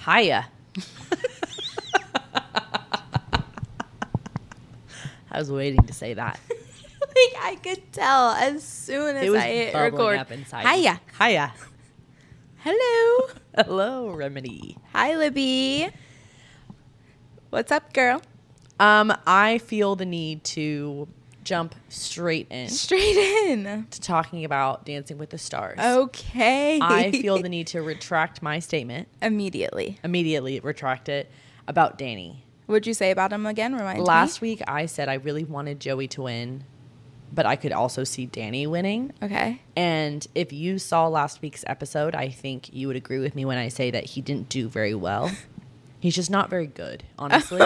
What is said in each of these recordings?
Hiya. I was waiting to say that. Like, I could tell as soon as I hit record. Up inside. Hiya. Hiya. Hello. Hello, Remedy. Hi, Libby. What's up, girl? I feel the need to jump straight in to talking about Dancing with the Stars. Okay. I feel the need to retract my statement. Immediately Retract it about Danny. What'd you say about him again? Remind me. Last week I said I really wanted Joey to win, but I could also see Danny winning. Okay. And if you saw last week's episode, I think you would agree with me when I say that he didn't do very well. He's just not very good, honestly.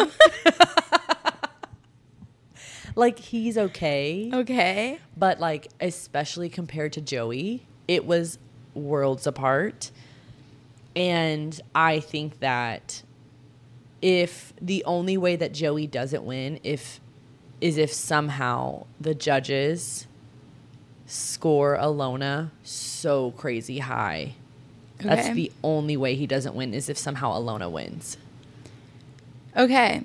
Like, he's okay. Okay. But, like, especially compared to Joey, it was worlds apart. And I think that if the only way that Joey doesn't win is if somehow the judges score Alona so crazy high. Okay. That's the only way he doesn't win, is if somehow Alona wins. Okay.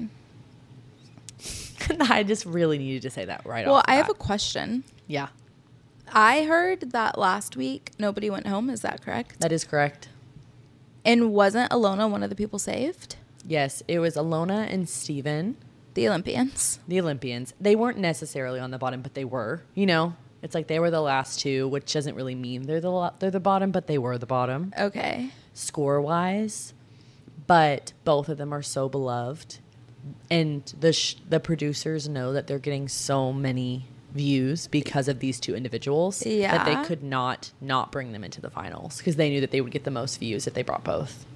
I just really needed to say that right off. Well, I have a question. Yeah. I heard that last week nobody went home. Is that correct? That is correct. And wasn't Alona one of the people saved? Yes, it was Alona and Steven. The Olympians. They weren't necessarily on the bottom, but they were. You know, it's like they were the last two, which doesn't really mean they're the bottom, but they were the bottom. Okay. Score-wise. But both of them are so beloved. And the producers know that they're getting so many views because of these two individuals that they could not bring them into the finals, because they knew that they would get the most views if they brought both.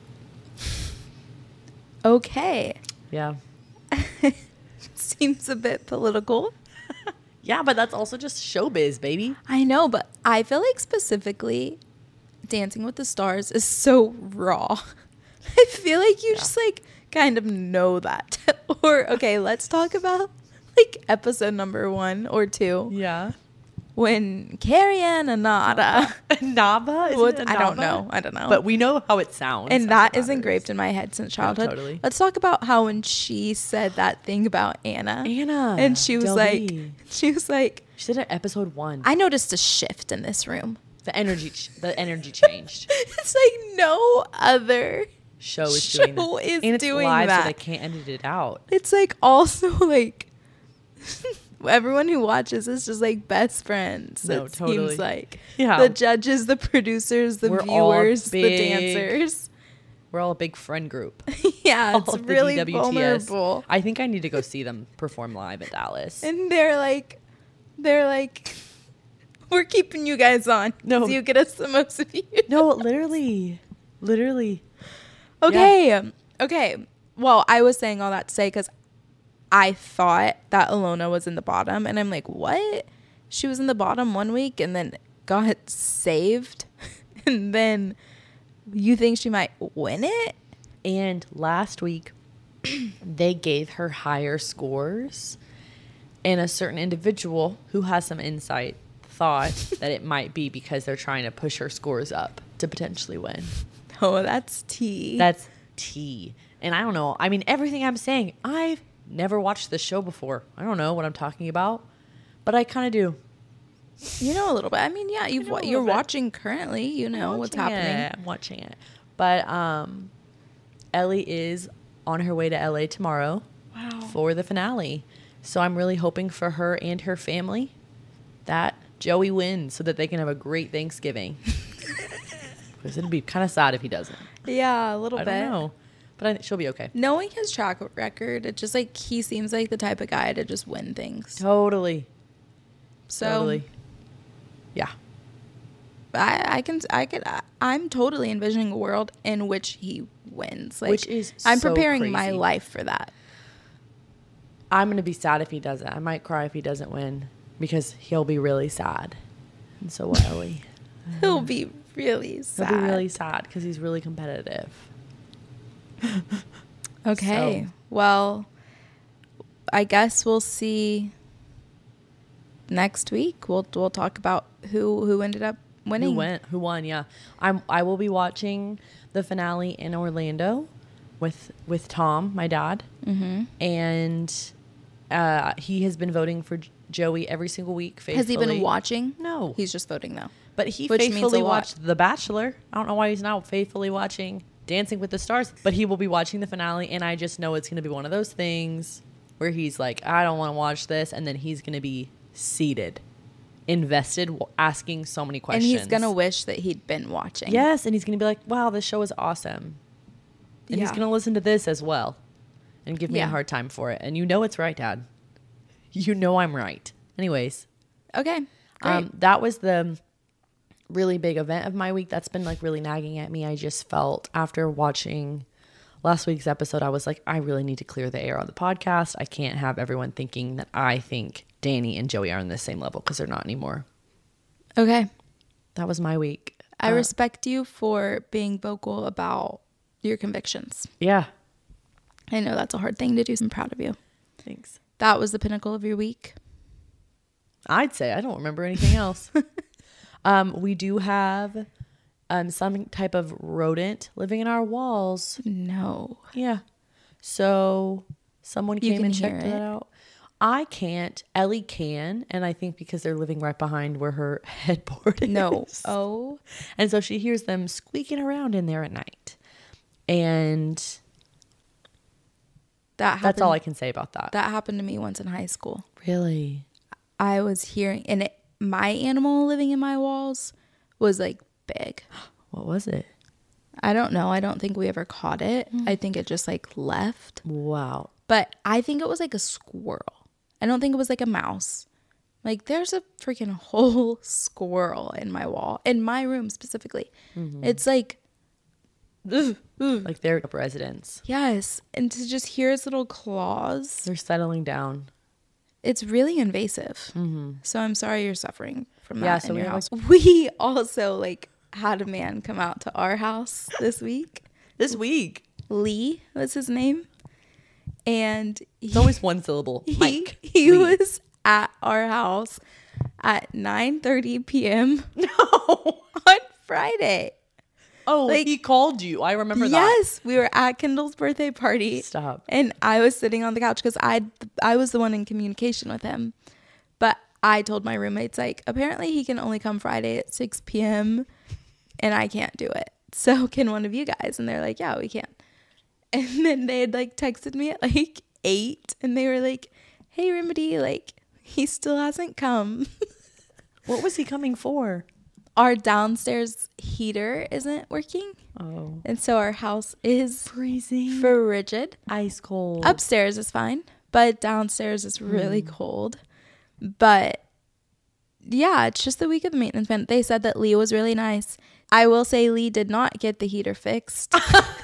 Okay. Yeah. Seems a bit political. Yeah, but that's also just showbiz, baby. I know, but I feel like specifically Dancing with the Stars is so raw. I feel like you just like kind of know that. Or, okay, let's talk about like episode number 1 or 2. Yeah. When Carrie Ann Naba. Naba? I don't know. But we know how it sounds. And that is engraved in my head since childhood. Yeah, totally. Let's talk about how when she said that thing about Anna. And she was She said it episode 1. I noticed a shift in this room. The energy changed. It's like no other show is doing that. And it's doing live, that. so they can't edit it out. It's like also like everyone who watches is just like best friends. No, it totally. seems like Yeah. the judges, the producers, the viewers, the dancers. We're all a big friend group. Yeah, it's really vulnerable. I think I need to go see them perform live at Dallas. And they're like, we're keeping you guys on. No, so you get us the most views. No, literally. Okay. Yeah. Okay. Well, I was saying all that to say because I thought that Alona was in the bottom. And I'm like, what? She was in the bottom one week and then got saved. And then you think she might win it? And last week, they gave her higher scores. And a certain individual who has some insight thought that it might be because they're trying to push her scores up to potentially win. Oh, that's tea. That's tea. And I don't know. I mean, everything I'm saying, I've never watched this show before. I don't know what I'm talking about, but I kind of do. You know a little bit. I mean, yeah, you're watching currently. You know what's happening. I'm watching it. But Ellie is on her way to LA tomorrow for the finale. So I'm really hoping for her and her family that Joey wins so that they can have a great Thanksgiving. Because it'd be kind of sad if he doesn't. Yeah, a little bit. I don't know. But I think she'll be okay. Knowing his track record, it's just like he seems like the type of guy to just win things. Totally. Yeah. I'm totally envisioning a world in which he wins. Like, which is I'm so preparing crazy. my life for that. I'm going to be sad if he doesn't. I might cry if he doesn't win because he'll be really sad. And so will Ellie. He'll be really sad. He'll be really sad because he's really competitive. Okay. So. Well, I guess we'll see next week. We'll talk about who ended up winning. Who won? Yeah, I will be watching the finale in Orlando with Tom, my dad, and he has been voting for Joey every single week. Faithfully. Has he been watching? No, he's just voting though. But he Which means faithfully a lot. watched The Bachelor. I don't know why he's not faithfully watching Dancing with the Stars, but he will be watching the finale, and I just know it's going to be one of those things where he's like, I don't want to watch this, and then he's going to be seated, invested, asking so many questions. And he's going to wish that he'd been watching. Yes, and he's going to be like, wow, this show is awesome. And he's going to listen to this as well and give me a hard time for it. And you know it's right, Dad. You know I'm right. Anyways. Okay, great. That was the really big event of my week. That's been like really nagging at me. I just felt after watching last week's episode, I was like, I really need to clear the air on the podcast. I can't have everyone thinking that I think Danny and Joey are on the same level, because they're not anymore. Okay. That was my week. I respect you for being vocal about your convictions. Yeah. I know that's a hard thing to do, so I'm proud of you. Thanks. That was the pinnacle of your week. I'd say. I don't remember anything else. We do have some type of rodent living in our walls. No. Yeah. So someone You came can and hear checked it. that out. I can't. Ellie can. And I think because they're living right behind where her headboard is. No. Oh. And so she hears them squeaking around in there at night. And that's all I can say about that. That happened to me once in high school. Really? I was hearing, and my animal living in my walls was like big. What was it? I don't know. I don't think we ever caught it. I think it just like left. Wow. But I think it was like a squirrel. I don't think it was like a mouse. Like there's a freaking whole squirrel in my wall, in my room specifically. It's like, Like they're residents. yes. And to just hear its little claws, They're settling down. it's really invasive. So I'm sorry you're suffering from that. Yeah, in so your we're house. We also like had a man come out to our house this week. This week. Lee was his name. And It's always one syllable. Mike. he Lee. was at our house at 9:30 p.m. No. on Friday. Oh, Like, he called you. I remember that. Yes, we were at Kendall's birthday party. Stop. And I was sitting on the couch because I was the one in communication with him. But I told my roommates, like, apparently he can only come Friday at 6 p.m. and I can't do it. So can one of you guys? And they're like, yeah, we can. And then they had like texted me at like 8 and they were like, hey, Remedy, like, he still hasn't come. What was he coming for? Our downstairs heater isn't working. Oh. And so our house is Freezing. frigid. Ice cold. Upstairs is fine, but downstairs is really cold. But yeah, it's just the week of the maintenance man. They said that Lee was really nice. I will say Lee did not get the heater fixed.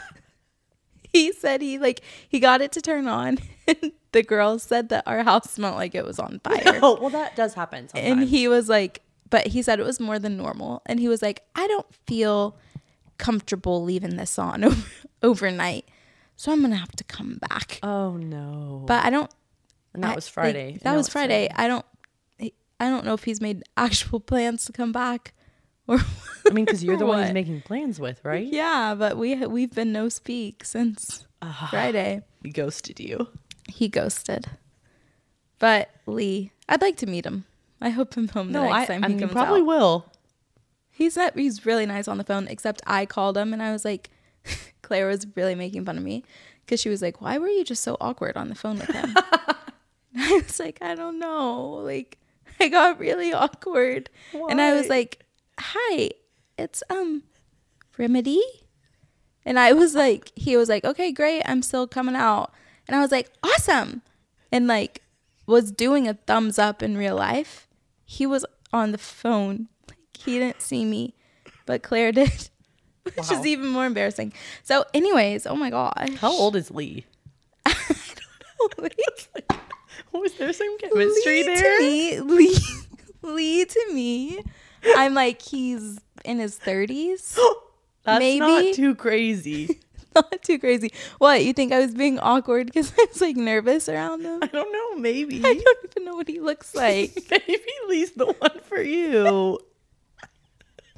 He said he got it to turn on. And the girls said that our house smelled like it was on fire. Oh, well, that does happen sometimes. And he was like, but he said it was more than normal. And he was like, I don't feel comfortable leaving this on overnight. So I'm going to have to come back. Oh, no. But I don't. And that was Friday. That was Friday. I don't know if he's made actual plans to come back. Or I mean, because you're the one he's what. making plans with, right? Yeah, but we've been no speak since Friday. He ghosted you. He ghosted. But Lee, I'd like to meet him. I hope I'm home the next time he comes probably out. will. He's really nice on the phone, except I called him and I was like, Claire was really making fun of me because she was like, why were you just so awkward on the phone with him? I was like, I don't know. Like, I got really awkward. Why? And I was like, hi, it's Remedy. And I was like, he was like, okay, great, I'm still coming out. And I was like, awesome. And like was doing a thumbs up in real life. He was on the phone. Like, he didn't see me, but Claire did. Which is even more embarrassing. So anyways, oh my gosh. How old is Lee? I don't know. Like, Was there some chemistry Lee there? to me, Lee to me, I'm like, he's in his 30s. That's Maybe. not too crazy. Not too crazy. What, you think I was being awkward because I was like nervous around him? I don't know. Maybe. I don't even know what he looks like. Maybe Lee's the one for you.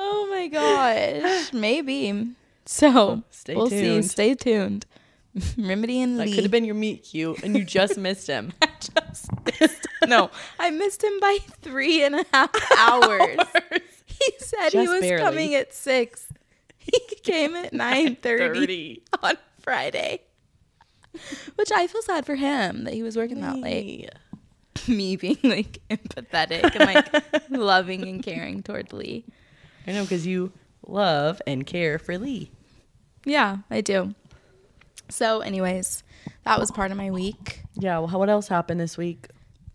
Oh my gosh. Maybe. So Stay tuned. Stay tuned. Remedy and That Lee. could have been your meet cute, and you just missed him. No, I missed him by 3.5 hours. He said he Just was barely. coming at 6. He came at 9:30 30. on Friday. Which I feel sad for him that he was working that late. Me being like empathetic and like loving and caring toward Lee. I know, because you love and care for Lee. Yeah, I do. So anyways, that was part of my week. Yeah, well, what else happened this week?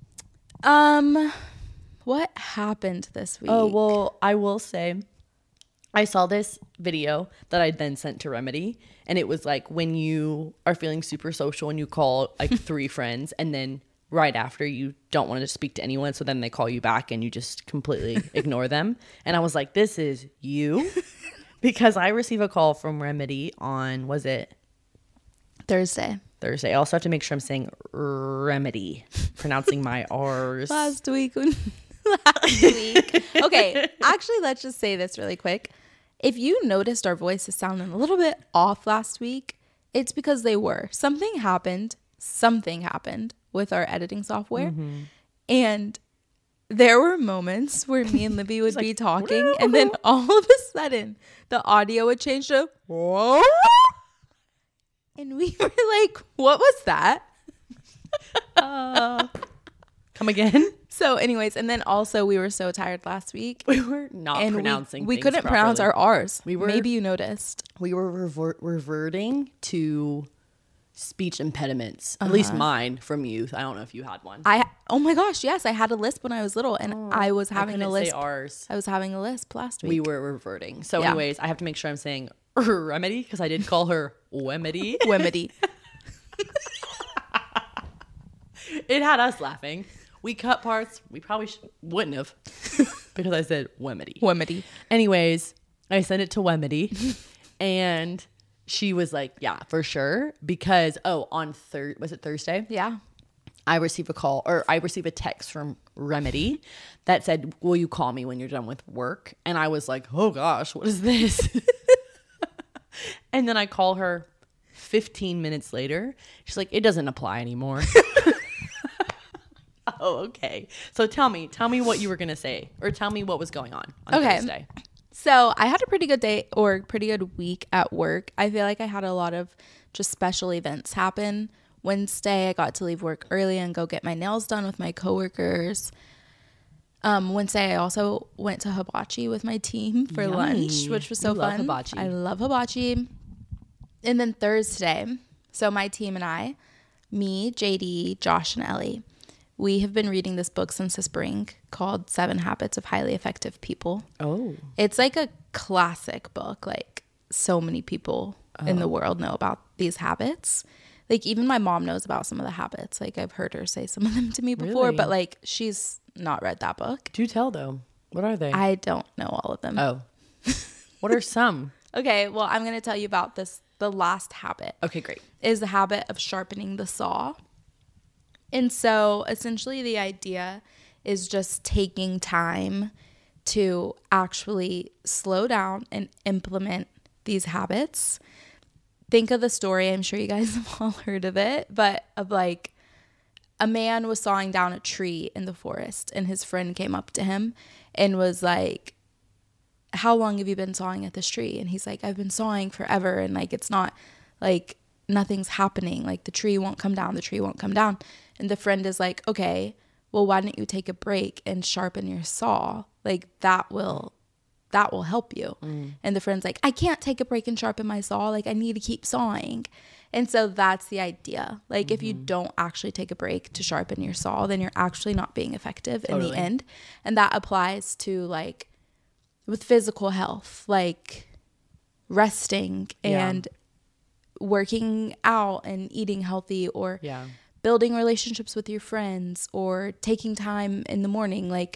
What happened this week? Oh, well, I will say I saw this video that I then sent to Remedy, and it was like when you are feeling super social and you call like 3 friends, and then right after you don't want to speak to anyone, so then they call you back and you just completely ignore them. And I was like, this is you. Because I received a call from Remedy on, was it Thursday. Thursday? I also have to make sure I'm saying Remedy, pronouncing my R's. Last week. Okay, actually, let's just say this really quick. If you noticed our voices sounding a little bit off last week, it's because they were. Something happened with our editing software. And there were moments where me and Libby would be talking, and then all of a sudden, the audio would change to, whoa. And we were like, what was that? Come again? So anyways, and then also we were so tired last week. We were not And pronouncing we things couldn't pronounce properly. our R's. We were- Maybe you noticed. We were reverting to speech impediments, at least mine from youth. I don't know if you had one. Oh my gosh, yes, I had a lisp when I was little, and I was having couldn't a say lisp. ours. I was having a lisp last week. We were reverting. So, Yeah. anyways, I have to make sure I'm saying Remedy because I did call her Wemedy. Wemedy. It had us laughing. We cut parts we probably wouldn't have because I said Wemedy. Wemedy. Anyways, I sent it to Wemedy, and she was like, "Yeah, for sure." Because on was it Thursday? Yeah. I received a text from Remedy that said, "Will you call me when you're done with work?" And I was like, "Oh gosh, what is this?" And then I call her 15 minutes later. She's like, "It doesn't apply anymore." Oh, okay. So tell me what you were going to say, or tell me what was going on Thursday. So I had a pretty good day or pretty good week at work. I feel like I had a lot of just special events happen. Wednesday, I got to leave work early and go get my nails done with my coworkers. Wednesday, I also went to Hibachi with my team for Yummy. lunch, which was so You love fun. hibachi. I love hibachi. And then Thursday, so my team and I, me, JD, Josh, and Ellie, we have been reading this book since the spring called 7 Habits of Highly Effective People. Oh. It's like a classic book. Like, so many people in the world know about these habits. Like, even my mom knows about some of the habits. Like, I've heard her say some of them to me before, Really? but like, she's not read that book. Do tell though. What are they? I don't know all of them. Oh. What are some? Okay, well, I'm going to tell you about this. The last habit Okay, great. is the habit of sharpening the saw. And so essentially the idea is just taking time to actually slow down and implement these habits. Think of the story, I'm sure you guys have all heard of it, but of like a man was sawing down a tree in the forest, and his friend came up to him and was like, "How long have you been sawing at this tree?" And he's like, "I've been sawing forever, and like it's not like nothing's happening. Like the tree won't come down, the tree won't come down." And the friend is like, "Okay, well, why don't you take a break and sharpen your saw? Like that will help you." And the friend's like, "I can't take a break and sharpen my saw. Like I need to keep sawing." And so that's the idea. Like if you don't actually take a break to sharpen your saw, then you're actually not being effective in the end. And that applies to like with physical health, like resting and working out and eating healthy, or building relationships with your friends, or taking time in the morning, like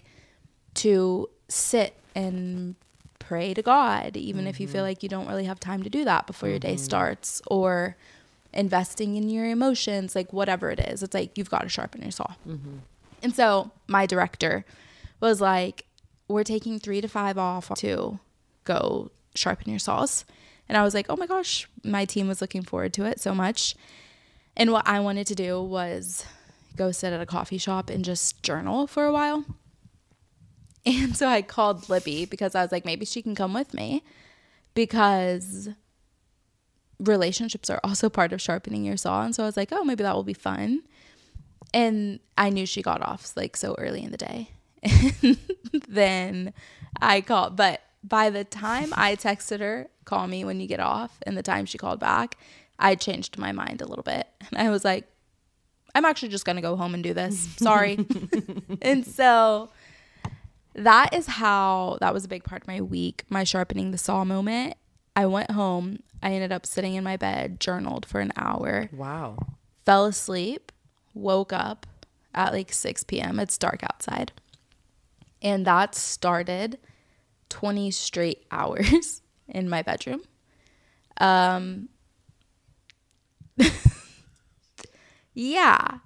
to sit and pray to God, even if you feel like you don't really have time to do that before your day starts, or investing in your emotions, like whatever it is. It's like you've got to sharpen your saw. And so my director was like, "We're taking 3 to 5 off to go sharpen your saws. And I was like, oh my gosh, my team was looking forward to it so much. And what I wanted to do was go sit at a coffee shop and just journal for a while. And so I called Libby because I was like, maybe she can come with me, because relationships are also part of sharpening your saw. And so I was like, oh, maybe that will be fun. And I knew she got off like so early in the day. And then I called, but by the time I texted her, call me when you get off, and the time she called back, I changed my mind a little bit. And I was like, I'm actually just going to go home and do this. Sorry. And so that was a big part of my week, my sharpening the saw moment. I went home. I ended up sitting in my bed, journaled for an hour. Wow. Fell asleep, woke up at like 6 p.m. It's dark outside. And that started 20 straight hours in my bedroom. Yeah.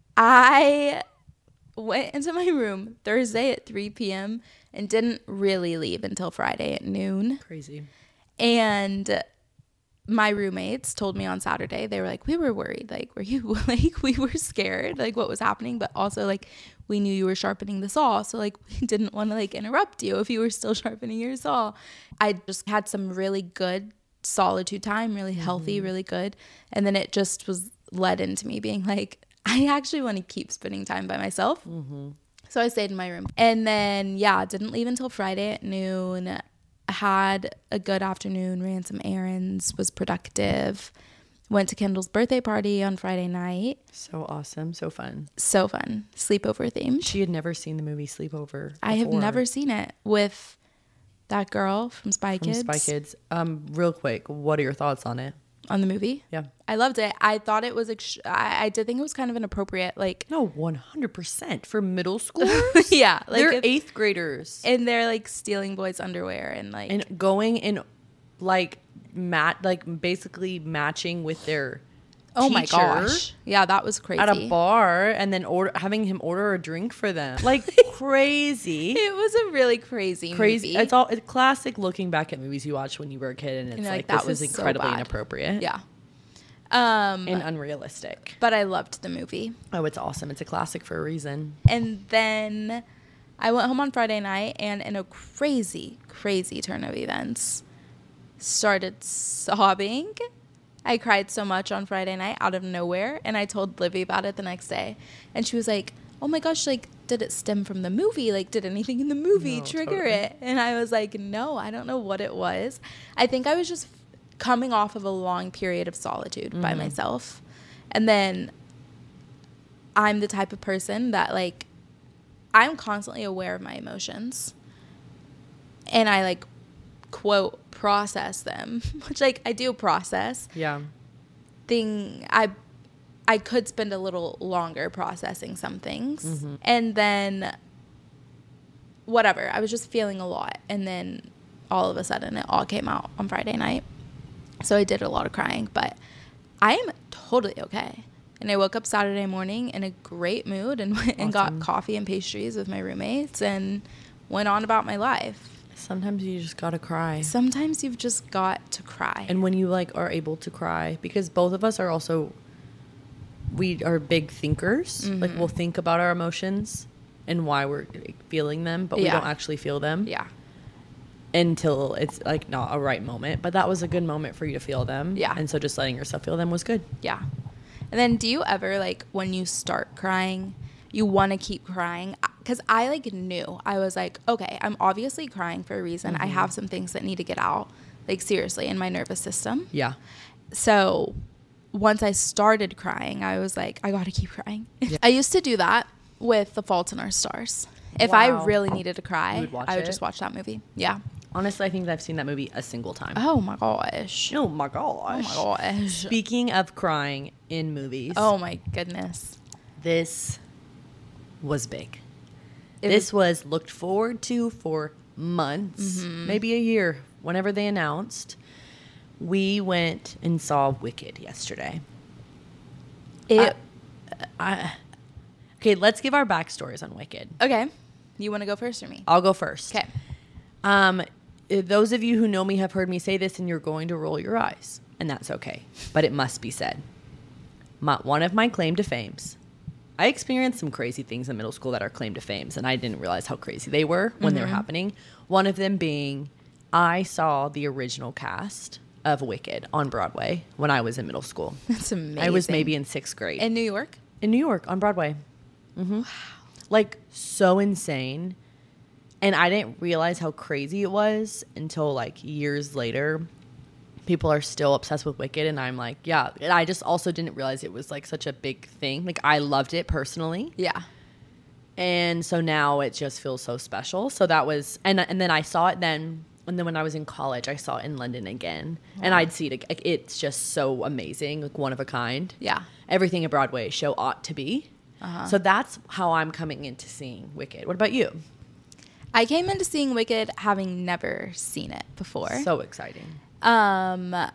I went into my room Thursday at 3 p.m. and didn't really leave until Friday at noon. Crazy. And my roommates told me on Saturday, they were like, we were worried. Like, were you like, we were scared, like what was happening, but also like we knew you were sharpening the saw. So like we didn't want to like interrupt you if you were still sharpening your saw. I just had some really good solitude time, really healthy, really good. And then it just was led into me being like, I actually want to keep spending time by myself. So I stayed in my room. And then, yeah, didn't leave until Friday at noon. Had a good afternoon, ran some errands, was productive. Went to Kendall's birthday party on Friday night. So awesome. So fun. So fun. Sleepover themed. She had never seen the movie Sleepover before. I have never seen it, with that girl from Spy Kids. Spy Kids. Real quick, what are your thoughts on it? On the movie? Yeah. I loved it. I thought it was, I did think it was kind of inappropriate. Like, No, 100% for middle schoolers. yeah. Like They're 8th graders. And they're like stealing boys' underwear and like. And going in like basically matching with their Oh teacher my gosh. Yeah, that was crazy. at a bar, and then having him order a drink for them. Like crazy. It was a really crazy movie. It's classic looking back at movies you watched when you were a kid, and it's like that this was is so incredibly bad. inappropriate. Yeah. And unrealistic. But I loved the movie. Oh, it's awesome. It's a classic for a reason. And then I went home on Friday night, and in a crazy, crazy turn of events, started sobbing. I cried so much on Friday night out of nowhere, and I told Livy about it the next day. And she was like, oh my gosh, like, did it stem from the movie? Like, did anything in the movie trigger it? And I was like, no, I don't know what it was. I think I was just coming off of a long period of solitude by myself. And then I'm the type of person that, like, I'm constantly aware of my emotions. And I, like, quote, process them, which, like, I do process. Yeah. I could spend a little longer processing some things. And then whatever, I was just feeling a lot. And then all of a sudden it all came out on Friday night. So I did a lot of crying, but I am totally okay. And I woke up Saturday morning in a great mood and went and got coffee and pastries with my roommates and went on about my life. Sometimes you just gotta cry. Sometimes you've just got to cry. And when you like are able to cry, because both of us are also, we are big thinkers. Like we'll think about our emotions and why we're feeling them, but we don't actually feel them. Yeah. Until it's like not a right moment. But that was a good moment for you to feel them. Yeah. And so just letting yourself feel them was good. Yeah. And then do you ever, like, when you start crying, you want to keep crying? Because I, like, knew. I was like, okay, I'm obviously crying for a reason. I have some things that need to get out, like, seriously, in my nervous system. Yeah. So once I started crying, I was like, I got to keep crying. Yeah. I used to do that with The Fault in Our Stars. If I really needed to cry, I would just watch that movie. Yeah. Honestly, I think that I've seen that movie a single time. Oh, my gosh. Oh, my gosh. Oh, my gosh. Speaking of crying in movies. Oh, my goodness. This was big. This was looked forward to for months, maybe a year, whenever they announced. We went and saw Wicked yesterday. Okay, let's give our backstories on Wicked. Okay. You want to go first or me? I'll go first. Okay. those of you who know me have heard me say this, and you're going to roll your eyes, and that's okay. But it must be said. One of my claim to fames. I experienced some crazy things in middle school that are claim to fames, and I didn't realize how crazy they were when they were happening. One of them being, I saw the original cast of Wicked on Broadway when I was in middle school. That's amazing. I was maybe in 6th grade. In New York? In New York, on Broadway. Wow. Like, so insane. And I didn't realize how crazy it was until, like, years later. People are still obsessed with Wicked, and I'm like, yeah. And I just also didn't realize it was, like, such a big thing. Like, I loved it personally. Yeah. And so now it just feels so special. So that was, and then I saw it then. And then when I was in college, I saw it in London again. Wow. And I'd see it. It's just so amazing, like one of a kind. Yeah. Everything a Broadway show ought to be. So that's how I'm coming into seeing Wicked. What about you? I came into seeing Wicked having never seen it before. So exciting. The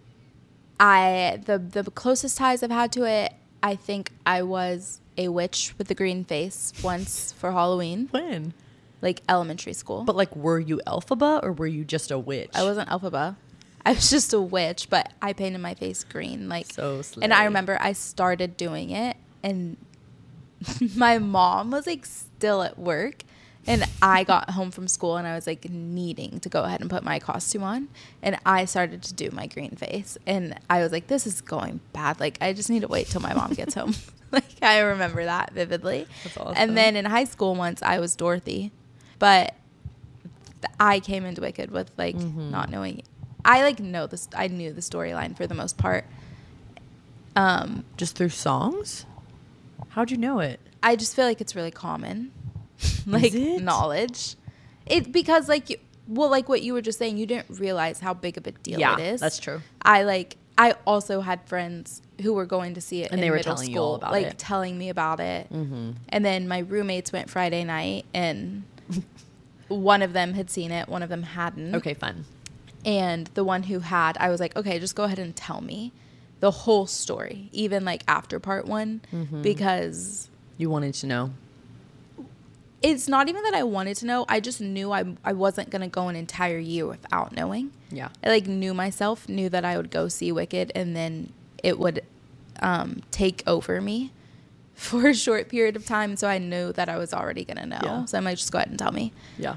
closest ties I've had to it, I think I was a witch with the green face once for Halloween. When? Like elementary school. But like, were you Elphaba or were you just a witch? I wasn't Elphaba. I was just a witch, but I painted my face green. Like, so slay. And I remember I started doing it, and my mom was like still at work, and I got home from school, and I was like needing to go ahead and put my costume on, and I started to do my green face, and I was like, this is going bad. Like, I just need to wait till my mom gets home. Like, I remember that vividly. That's awesome. And then in high school once I was Dorothy, but I came into Wicked with like not knowing. I like know this. I knew the storyline for the most part. Just through songs? How'd you know it? I just feel like it's really common, like knowledge. It because like like what you were just saying, you didn't realize how big of a deal it is. That's true. I also had friends who were going to see it, and they were telling you all about it, like telling me about it. And then my roommates went Friday night, and one of them had seen it, one of them hadn't. Okay, fun. And the one who had, I was like, okay, just go ahead and tell me the whole story, even like after part one, because you wanted to know. It's not even that I wanted to know. I just knew I wasn't going to go an entire year without knowing. Yeah. I like knew myself, knew that I would go see Wicked, and then it would take over me for a short period of time. So I knew that I was already going to know. Yeah. So I might just go ahead and tell me. Yeah.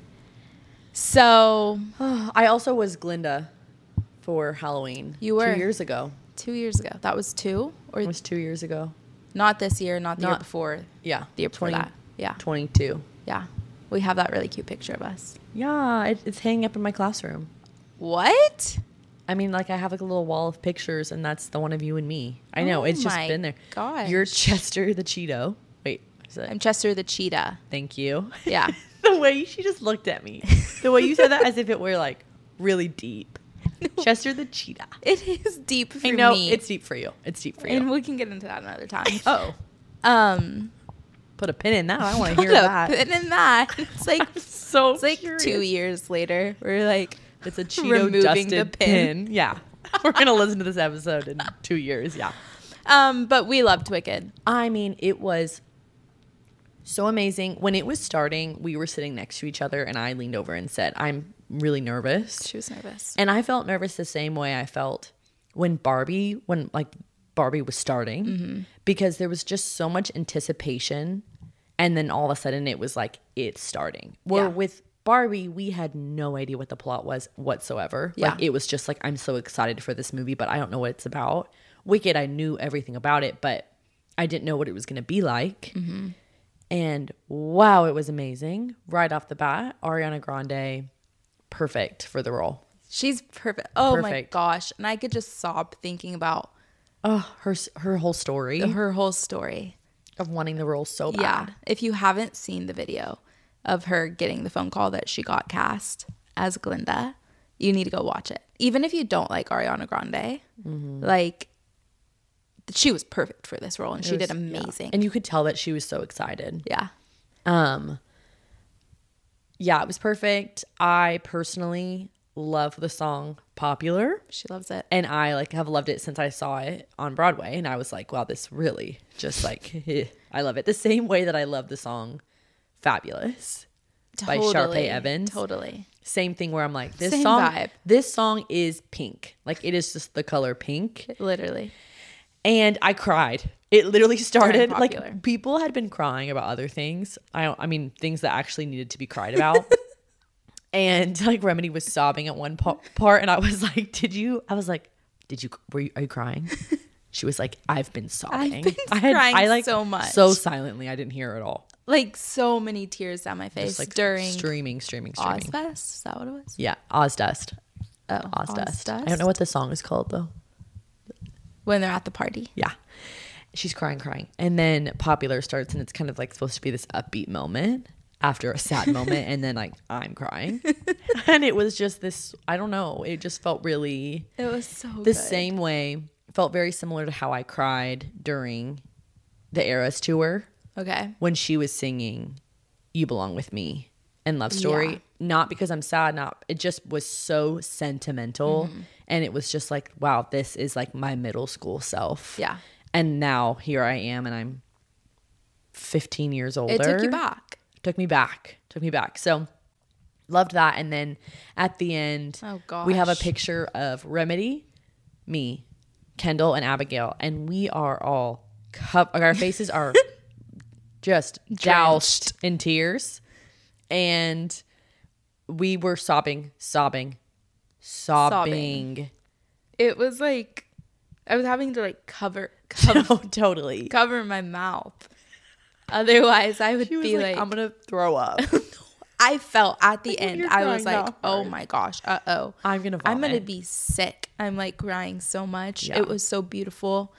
So I also was Glinda for Halloween. You were? 2 years ago. 2 years ago. That was 2? Or it was 2 years ago. Not this year, not the year before. Yeah. The year before that. Yeah. 22. Yeah. We have that really cute picture of us. Yeah. It's hanging up in my classroom. What? I mean, like, I have like a little wall of pictures, and that's the one of you and me. I know. It's just been there. Gosh. You're Chester the Cheeto. Wait. I'm Chester the Cheetah. Thank you. Yeah. The way she just looked at me. The way you said that as if it were like really deep. Chester the Cheetah. It is deep for me. I know. It's deep for you. It's deep for you. And we can get into that another time. Oh. Put a pin in that. I want to hear that. Put a pin in that. It's like so. It's like curious. 2 years later. We're like, it's a Cheeto dusted pin. Yeah. We're gonna listen to this episode in 2 years. Yeah. But we loved Wicked. I mean, it was so amazing. When it was starting, we were sitting next to each other, and I leaned over and said, I'm really nervous. She was nervous. And I felt nervous the same way I felt when Barbie was starting, because there was just so much anticipation, and then all of a sudden it was like, it's starting. Where with Barbie, we had no idea what the plot was whatsoever. Yeah. Like, it was just like, I'm so excited for this movie, but I don't know what it's about. Wicked, I knew everything about it, but I didn't know what it was going to be like. And wow, it was amazing. Right off the bat, Ariana Grande, perfect for the role. She's perfect. Oh my gosh. And I could just sob thinking about her whole story. Her whole story. Of wanting the role so bad. Yeah. If you haven't seen the video of her getting the phone call that she got cast as Glinda, you need to go watch it. Even if you don't like Ariana Grande, like, she was perfect for this role, and she did amazing. Yeah. And you could tell that she was so excited. Yeah. Yeah, it was perfect. I personally love the song Popular. She loves it. And I like have loved it since I saw it on Broadway. And I was like, wow, this really just like, I love it. The same way that I love the song Fabulous. by Sharpay Evans. Totally. Same thing where I'm like, this Same song vibe. this song is pink. Like it is just the color pink. Literally. And I cried. It literally started Very popular. like people had been crying about other things. I mean things that actually needed to be cried about. And like Remedy was sobbing at one part and I was like, are you crying? She was like, I've been sobbing. I've been crying so much. So silently, I didn't hear it at all. Like so many tears down my face Just like during streaming. Ozfest. Is that what it was? Yeah, Ozdust. Oh, Ozdust. I don't know what the song is called though. When they're at the party. Yeah. She's crying. And then Popular starts and it's kind of like supposed to be this upbeat moment after a sad moment. And then like I'm crying. And it was just this, I don't know. It just felt really. It was so the same way. Felt very similar to how I cried during the Eras tour. Okay. When she was singing You Belong With Me and Love Story. Yeah. Not because I'm sad, it just was so sentimental. And it was just like, wow, this is like my middle school self. Yeah. And now here I am and I'm 15 years older. It took you back. Took me back. So loved that. And then at the end, we have a picture of Remedy, me, Kendall, and Abigail. And we are all our faces are just doused in tears. And we were sobbing. It was like I was having to like cover totally cover my mouth. Otherwise, I would be like, I'm gonna throw up. I felt at the end, I was like, now. oh my gosh, I'm gonna vomit. be sick. I'm like crying so much. Yeah. It was so beautiful.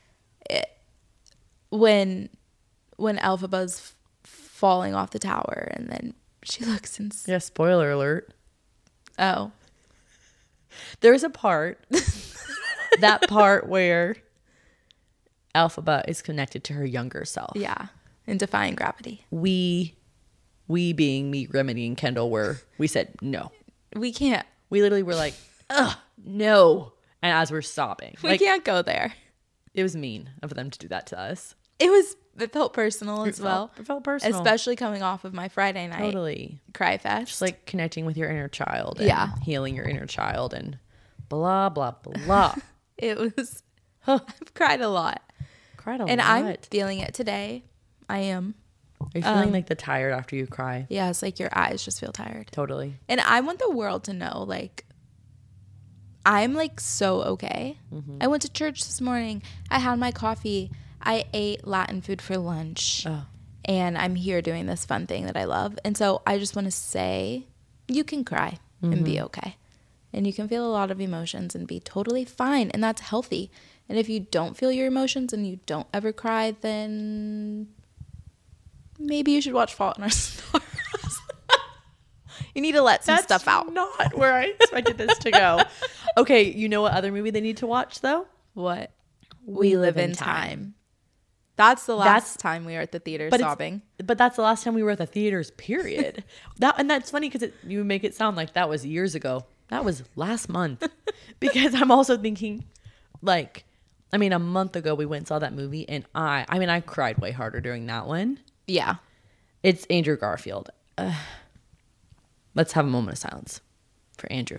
When Elphaba's falling off the tower and then she looks and Yeah, spoiler alert. oh, There's a part, that part where Elphaba is connected to her younger self. yeah, in Defying Gravity. We being me, Remedy, and Kendall we said no. We can't. We literally were like, ugh, no. And as we're sobbing. We can't go there. It was mean of them to do that to us. It felt personal as well. It felt personal. Especially coming off of my Friday night Totally. cry fest. Just like connecting with your inner child. And Yeah. healing your inner child and blah, blah, blah. It was, I've cried a lot. Cried a And lot. I'm feeling it today. I am. Are you feeling like the tired after you cry? Yeah, it's like your eyes just feel tired. Totally. And I want the world to know, like, I'm like so okay. Mm-hmm. I went to church this morning. I had my coffee. I ate Latin food for lunch. Oh. And I'm here doing this fun thing that I love. And so I just want to say, you can cry and be okay. And you can feel a lot of emotions and be totally fine. And that's healthy. And if you don't feel your emotions and you don't ever cry, then maybe you should watch Fault in Our Stars. You need to let some stuff out. Not where I expected this to go. Okay, you know what other movie they need to watch though? What? We Live in Time. That's the last time we were at the theater sobbing. But that's the last time we were at the theaters, period. That's funny because you make it sound like that was years ago. That was last month. Because I'm also thinking, like, I mean, a month ago we went and saw that movie, and I cried way harder during that one. Yeah. It's Andrew Garfield. Let's have a moment of silence for Andrew.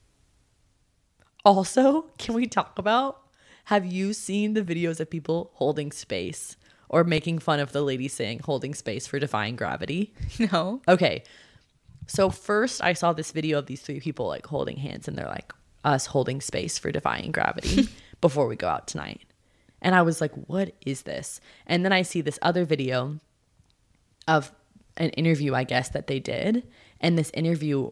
Also, can we talk about, have you seen the videos of people holding space or making fun of the lady saying holding space for Defying Gravity? No. Okay. So first I saw this video of these three people like holding hands and they're like, us holding space for Defying Gravity before we go out tonight. And I was like, what is this? And then I see this other video of an interview, I guess, that they did. And this interviewer,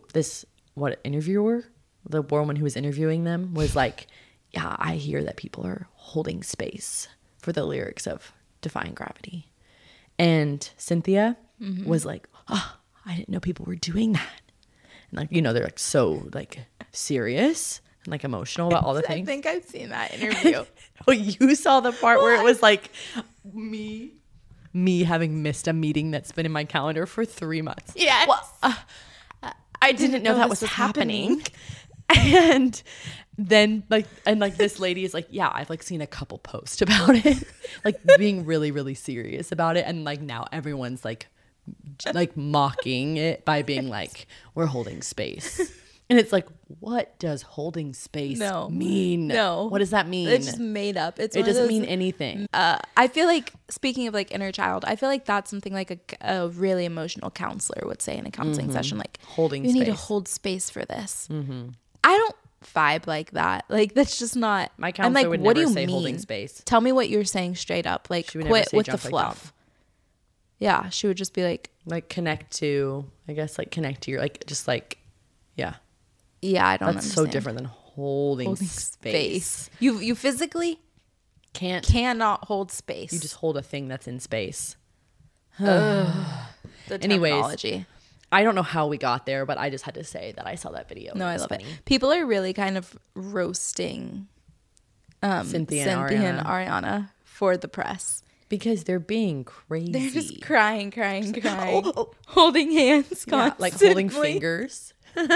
the woman who was interviewing them was like, yeah, I hear that people are holding space for the lyrics of Defying Gravity. And Cynthia was like, oh, I didn't know people were doing that. And like, you know, they're like so like serious and like emotional about all the things. I think I've seen that interview. Oh, you saw the part where it was like me having missed a meeting that's been in my calendar for 3 months. Yes. Well, I didn't know that was happening. And then like this lady is like, yeah, I've like seen a couple posts about it, like being really, really serious about it. And like now everyone's like like mocking it by being like, we're holding space. And it's like, what does holding space mean? No. What does that mean? It's just made up. It doesn't mean anything. I feel like, speaking of like inner child, I feel like that's something like a really emotional counselor would say in a counseling session. Like, Holding you need to space. hold space for this. I don't vibe like that. Like, that's just not. My counselor I'm like, would what never do you say mean? holding space. Tell me what you're saying straight up. Like, She would never quit say with the jump like fluff. Yeah, she would just be like, connect to your, like, just like, yeah. yeah, I don't That's understand. so different than holding space. You physically cannot hold space. You just hold a thing that's in space. The Anyways, terminology. I don't know how we got there, but I just had to say that I saw that video. No, I was love funny. it. People are really kind of roasting Cynthia and and Ariana for the press. Because they're being crazy. They're just crying, holding hands constantly. Yeah, like holding fingers.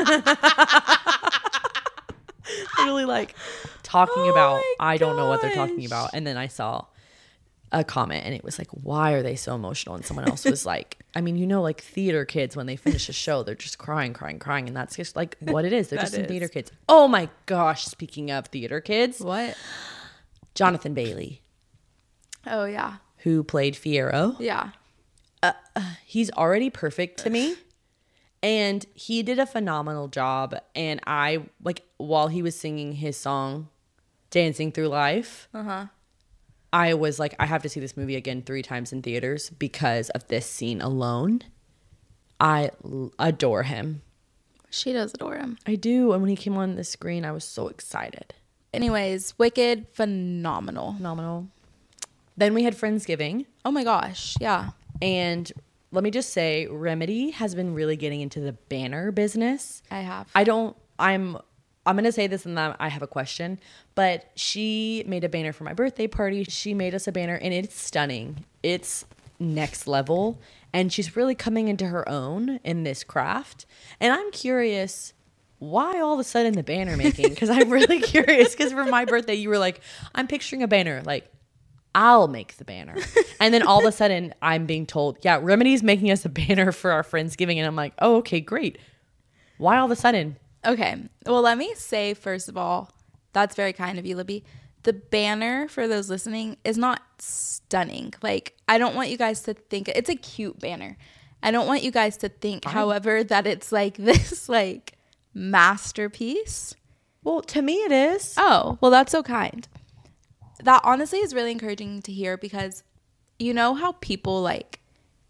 Literally like talking about, I don't know what they're talking about. And then I saw a comment and it was like, why are they so emotional? And someone else was like, I mean, like theater kids, when they finish a show, they're just crying. And that's just like what it is. They're just some theater kids. Oh my gosh. Speaking of theater kids. What? Jonathan Bailey, Oh, yeah. who played Fiyero. Yeah. He's already perfect to me. And he did a phenomenal job. And I, like, while he was singing his song, Dancing Through Life, I was like, I have to see this movie again 3 times in theaters because of this scene alone. I adore him. She does adore him. I do. And when he came on the screen, I was so excited. Anyways, Wicked, phenomenal. Then we had Friendsgiving. Oh my gosh. Yeah. And let me just say, Remedy has been really getting into the banner business. I have. I'm going to say this and then I have a question, but she made a banner for my birthday party. She made us a banner and it's stunning. It's next level. And she's really coming into her own in this craft. And I'm curious, why all of a sudden the banner making? Because I'm really curious, because for my birthday, you were like, I'm picturing a banner. Like, I'll make the banner. And then all of a sudden I'm being told, yeah, Remedy's making us a banner for our Friendsgiving. And I'm like, oh, okay, great. Why all of a sudden? Okay. Well, let me say, first of all, that's very kind of you, Libby. The banner, for those listening, is not stunning. Like, I don't want you guys to think it's a cute banner. I don't want you guys to think, however, that it's like this like masterpiece. Well, to me it is. Oh, well, that's so kind. That honestly is really encouraging to hear, because you know how people like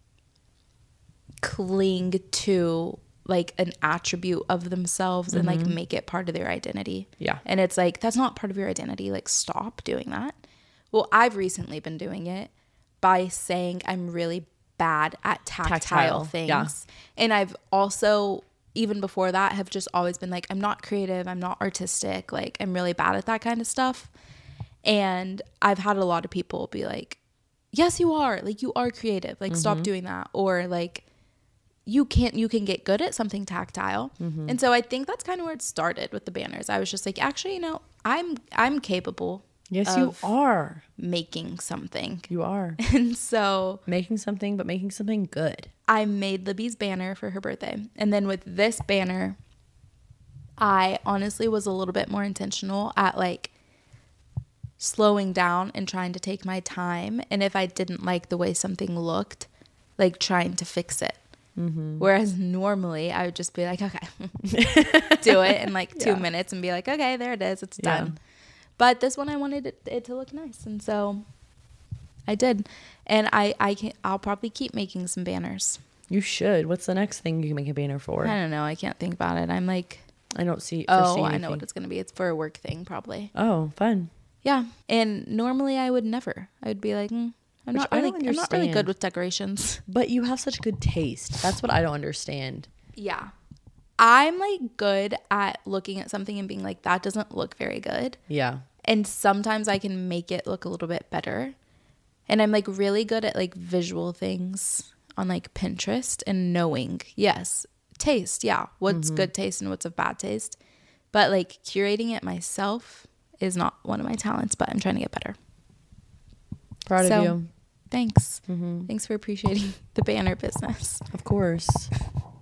cling to like an attribute of themselves and like make it part of their identity. Yeah. And it's like, that's not part of your identity. Like, stop doing that. Well, I've recently been doing it by saying I'm really bad at tactile things. Yeah. And I've also, even before that, have just always been like, I'm not creative. I'm not artistic. Like, I'm really bad at that kind of stuff. And I've had a lot of people be like, yes, you are. Like, you are creative. Like, stop doing that. Or like, you can get good at something tactile. And so I think that's kind of where it started with the banners. I was just like, actually, you know, I'm capable. Yes, you are. Making something. You are. And so Making something, but making something good. I made Libby's banner for her birthday. And then with this banner, I honestly was a little bit more intentional at like slowing down and trying to take my time. And if I didn't like the way something looked, like trying to fix it. Whereas normally I would just be like, okay, do it in like 2 minutes and be like, okay, there it is. It's done. But this one, I wanted it to look nice. And so I did. And I'll probably keep making some banners. You should. What's the next thing you can make a banner for? I don't know. I can't think about it. I'm like, I don't see. oh, I know what it's going to be. It's for a work thing, probably. Oh, fun. Yeah. And normally I would never. I would be like, I'm not really good with decorations. But you have such good taste. That's what I don't understand. Yeah. I'm like good at looking at something and being like, that doesn't look very good. Yeah. And sometimes I can make it look a little bit better. And I'm like really good at like visual things on like Pinterest and knowing, yes, taste. Yeah. What's good taste and what's of bad taste. But like curating it myself is not one of my talents, but I'm trying to get better. Proud of you. Thanks. Thanks for appreciating the banner business. Of course.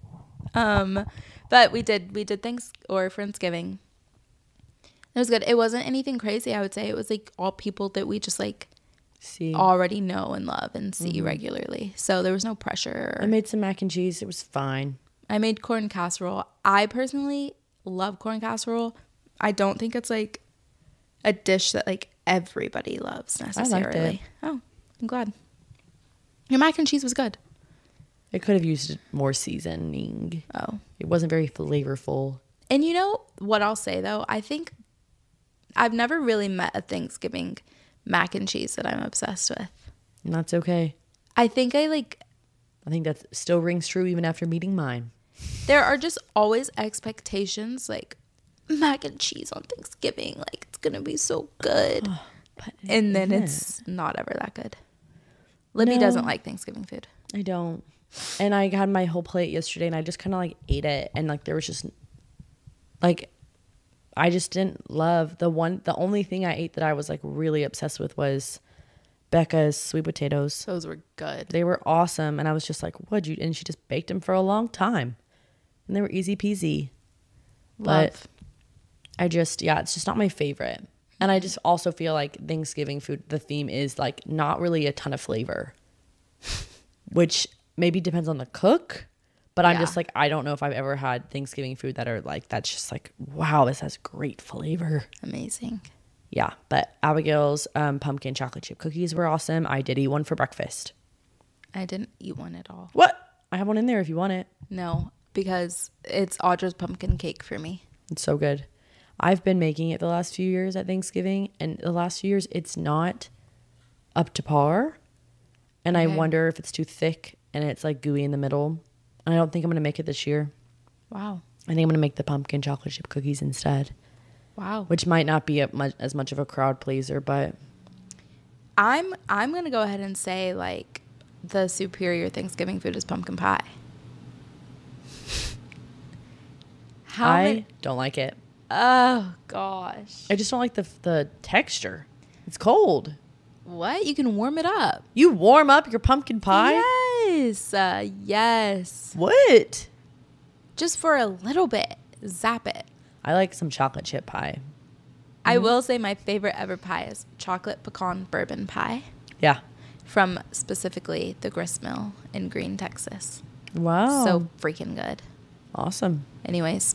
But we did Friendsgiving. It was good. It wasn't anything crazy, I would say. It was like all people that we just like See. already know and love and see regularly. So there was no pressure. I made some mac and cheese. It was fine. I made corn casserole. I personally love corn casserole. I don't think it's like a dish that like everybody loves necessarily. I liked it. Oh, I'm glad. Your mac and cheese was good. I could have used more seasoning. Oh. It wasn't very flavorful. And you know what I'll say though? I think I've never really met a Thanksgiving mac and cheese that I'm obsessed with. And that's okay. I think I think that still rings true even after meeting mine. there are just always expectations like mac and cheese on Thanksgiving, like it's gonna be so good. And then it's not ever that good. Libby doesn't like Thanksgiving food. I don't. And I had my whole plate yesterday and I just kind of like ate it. And like there was just like, I just didn't love the only thing I ate that I was like really obsessed with was Becca's sweet potatoes. Those were good. They were awesome. And I was just like, what'd you, and she just baked them for a long time. And they were easy peasy. Love. But I just, it's just not my favorite. And I just also feel like Thanksgiving food, the theme is like not really a ton of flavor, which maybe depends on the cook. But I'm just like, I don't know if I've ever had Thanksgiving food that are like, that's just like, wow, this has great flavor. Amazing. Yeah. But Abigail's pumpkin chocolate chip cookies were awesome. I did eat one for breakfast. I didn't eat one at all. What? I have one in there if you want it. No, because it's Audra's pumpkin cake for me. It's so good. I've been making it the last few years at Thanksgiving, and the last few years it's not up to par. And I wonder if it's too thick and it's like gooey in the middle. And I don't think I'm going to make it this year. Wow. I think I'm going to make the pumpkin chocolate chip cookies instead. Wow. Which might not be as much of a crowd pleaser, but I'm going to go ahead and say like the superior Thanksgiving food is pumpkin pie. I don't like it. Oh gosh. I just don't like the texture. It's cold. What? You can warm it up. You warm up your pumpkin pie? Yes. Yes. What? Just for a little bit. Zap it. I like some chocolate chip pie. I will say my favorite ever pie is chocolate pecan bourbon pie. Yeah. From specifically the Grist Mill in Green, Texas. Wow. So freaking good. Awesome. Anyways.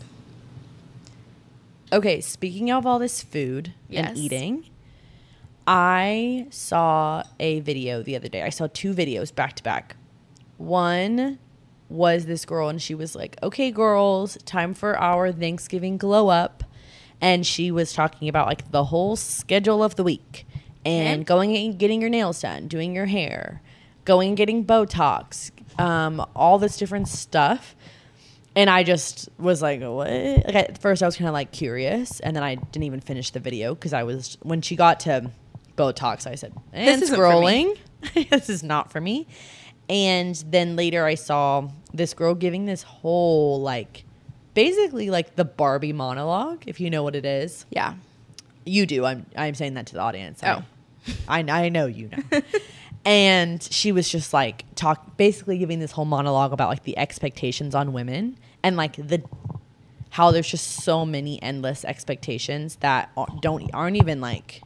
Okay, speaking of all this food and eating, I saw a video the other day. I saw 2 videos back to back. One was this girl and she was like, okay, girls, time for our Thanksgiving glow up. And she was talking about like the whole schedule of the week and going and getting your nails done, doing your hair, going and getting Botox, all this different stuff. And I just was like, what? Like at first I was kind of like curious. And then I didn't even finish the video because when she got to Botox, I said, and this scrolling. This is not for me. And then later I saw this girl giving this whole like, basically like the Barbie monologue, if you know what it is. Yeah. You do. I'm saying that to the audience. Oh. I know you know. And she was just like basically giving this whole monologue about like the expectations on women and like how there's just so many endless expectations that aren't even like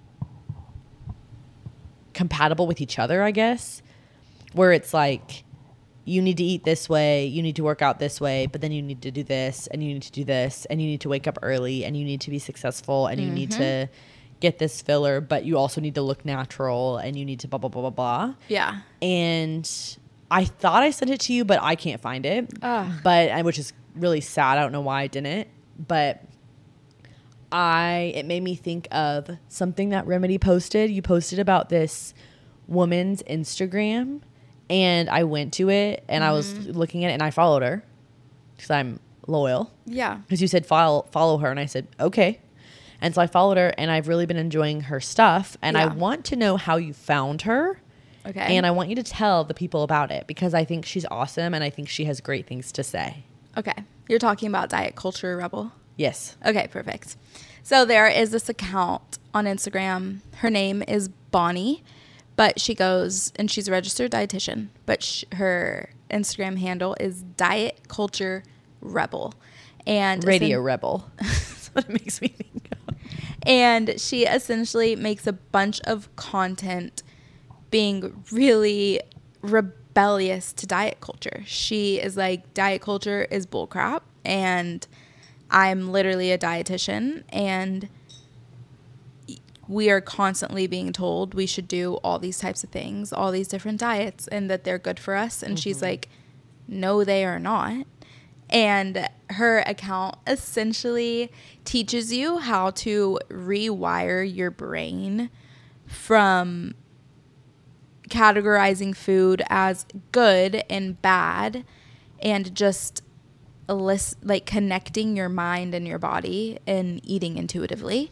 compatible with each other, I guess. Where it's like you need to eat this way, you need to work out this way, but then you need to do this and you need to do this and you need to wake up early and you need to be successful and you need to get this filler, but you also need to look natural and you need to blah, blah, blah, blah, blah. Yeah. And I thought I sent it to you, but I can't find it. Which is really sad. I don't know why I didn't. But it made me think of something that Remedy posted. You posted about this woman's Instagram. And I went to it and I was looking at it and I followed her because I'm loyal. Yeah. Because you said follow her and I said, okay. And so I followed her and I've really been enjoying her stuff. And I want to know how you found her. Okay. And I want you to tell the people about it because I think she's awesome and I think she has great things to say. Okay. You're talking about Diet Culture Rebel? Yes. Okay, perfect. So there is this account on Instagram. Her name is Bonnie, But she goes, and she's a registered dietitian, but her Instagram handle is Diet Culture Rebel. And Radio Rebel. That's what it makes me think of. And she essentially makes a bunch of content being really rebellious to diet culture. She is like, diet culture is bullcrap, and I'm literally a dietitian, and we are constantly being told we should do all these types of things, all these different diets, and that they're good for us. And she's like, no, they are not. And her account essentially teaches you how to rewire your brain from categorizing food as good and bad, and just like connecting your mind and your body and eating intuitively.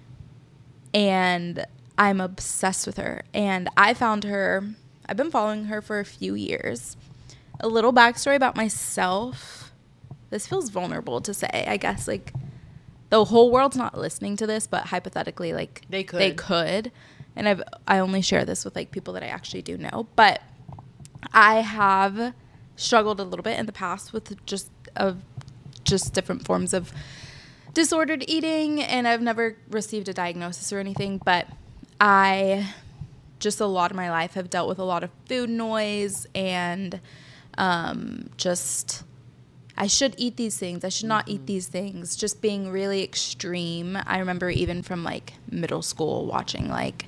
And I'm obsessed with her. And I've been following her for a few years. A little backstory about myself. This feels vulnerable to say, I guess, like, the whole world's not listening to this, but hypothetically, like, they could. And I only share this with, like, people that I actually do know. But I have struggled a little bit in the past with just different forms of disordered eating, and I've never received a diagnosis or anything, but I just a lot of my life have dealt with a lot of food noise, and just I should eat these things, I should not eat these things, just being really extreme. I remember even from like middle school watching like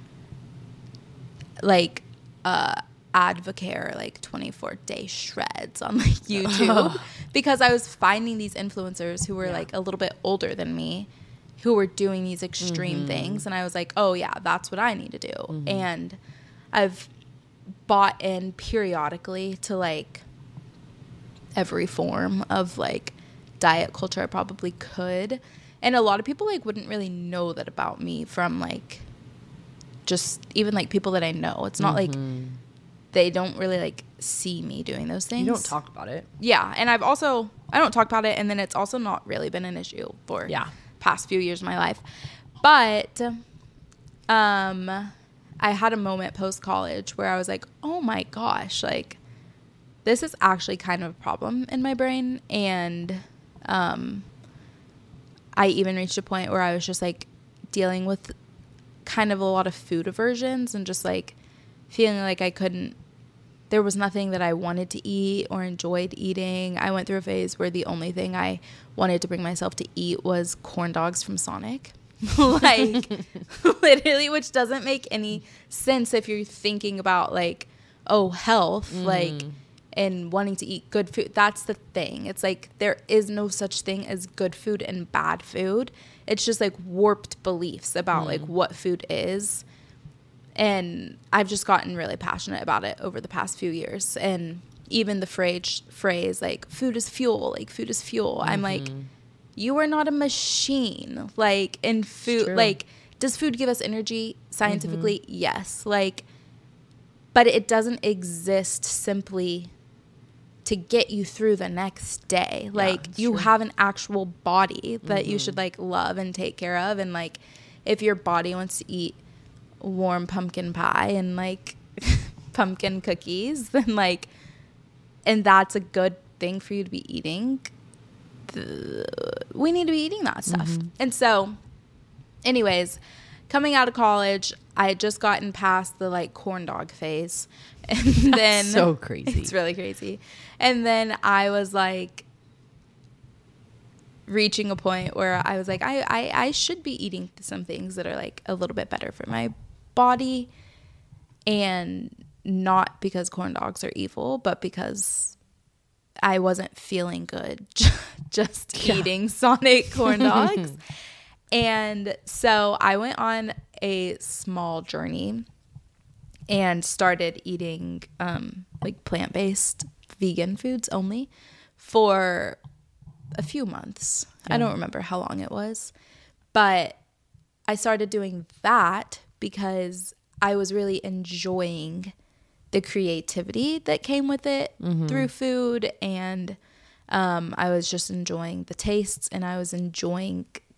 Advocare, like 24-day shreds on like YouTube because I was finding these influencers who were like a little bit older than me who were doing these extreme things, and I was like, oh yeah, that's what I need to do. And I've bought in periodically to like every form of like diet culture I probably could, and a lot of people like wouldn't really know that about me from like just even like people that I know. It's not like they don't really like see me doing those things. You don't talk about it. Yeah. And I don't talk about it. And then it's also not really been an issue for past few years of my life. But I had a moment post college where I was like, oh my gosh, like this is actually kind of a problem in my brain. And I even reached a point where I was just like dealing with kind of a lot of food aversions and just like feeling like there was nothing that I wanted to eat or enjoyed eating. I went through a phase where the only thing I wanted to bring myself to eat was corn dogs from Sonic. Like, literally, which doesn't make any sense if you're thinking about, like, health, like, and wanting to eat good food. That's the thing. It's like there is no such thing as good food and bad food. It's just, like, warped beliefs about, like, what food is. And I've just gotten really passionate about it over the past few years. And even the phrase like, food is fuel, like, food is fuel. I'm like, you are not a machine. Like, in food, like, does food give us energy? Scientifically, yes. Like, but it doesn't exist simply to get you through the next day. Like, you have an actual body that you should, like, love and take care of. And, like, if your body wants to eat warm pumpkin pie and like pumpkin cookies, then like, and that's a good thing for you to be eating, we need to be eating that stuff. And so anyways, coming out of college, I had just gotten past the like corn dog phase, and then so crazy. It's really crazy. And then I was like reaching a point where I was like, I should be eating some things that are like a little bit better for my body, and not because corn dogs are evil, but because I wasn't feeling good just eating Sonic corn dogs. And so I went on a small journey and started eating like plant-based vegan foods only for a few months. I don't remember how long it was, but I started doing that because I was really enjoying the creativity that came with it through food, and I was just enjoying the tastes, and I was enjoying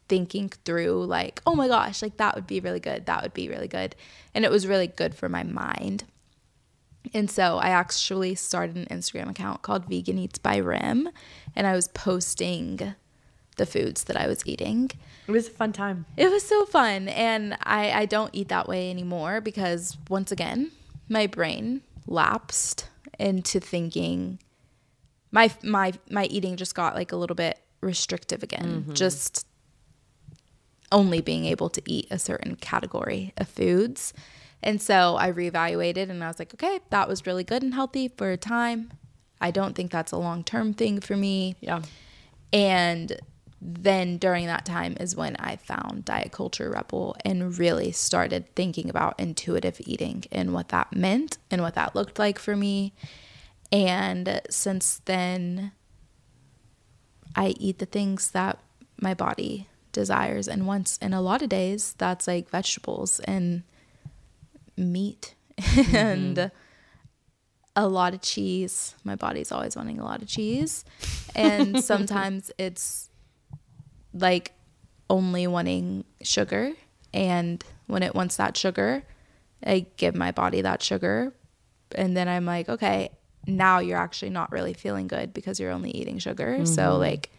thinking through like, oh my gosh, like that would be really good. That would be really good. And it was really good for my mind. And so I actually started an Instagram account called Vegan Eats by Rim, and I was posting the foods that I was eating. It was a fun time. It was so fun. And I don't eat that way anymore because, once again, my brain lapsed into thinking my eating just got like a little bit restrictive again. Just only being able to eat a certain category of foods. And so I reevaluated and I was like, okay, that was really good and healthy for a time. I don't think that's a long-term thing for me. Yeah. And then during that time is when I found Diet Culture Rebel and really started thinking about intuitive eating and what that meant and what that looked like for me. And since then, I eat the things that my body desires and wants. And a lot of days, that's like vegetables and meat and a lot of cheese. My body's always wanting a lot of cheese. And sometimes it's like only wanting sugar. And when it wants that sugar, I give my body that sugar. And then I'm like, okay, now you're actually not really feeling good because you're only eating sugar. So like,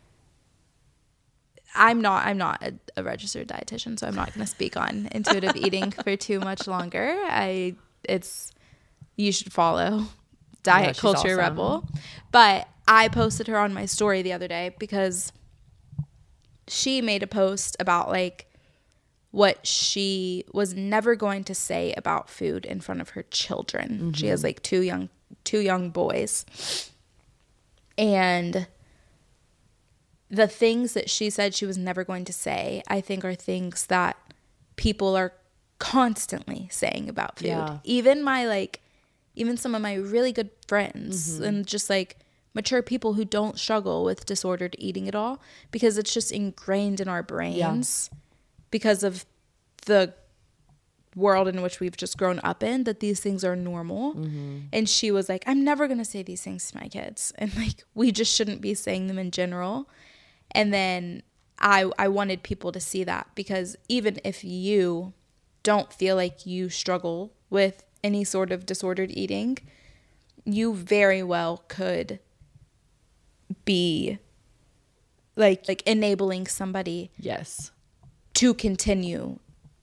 I'm not a registered dietitian, so I'm not going to speak on intuitive eating for too much longer. You should follow Diet Culture awesome. Rebel. But I posted her on my story the other day because she made a post about like what she was never going to say about food in front of her children. She has like two young boys. And the things that she said she was never going to say, I think are things that people are constantly saying about food. Yeah. Even some of my really good friends and just like mature people who don't struggle with disordered eating at all, because it's just ingrained in our brains because of the world in which we've just grown up in, that these things are normal. And she was like, I'm never going to say these things to my kids. And like, we just shouldn't be saying them in general. And then I wanted people to see that, because even if you don't feel like you struggle with any sort of disordered eating, you very well could be like enabling somebody Yes. to continue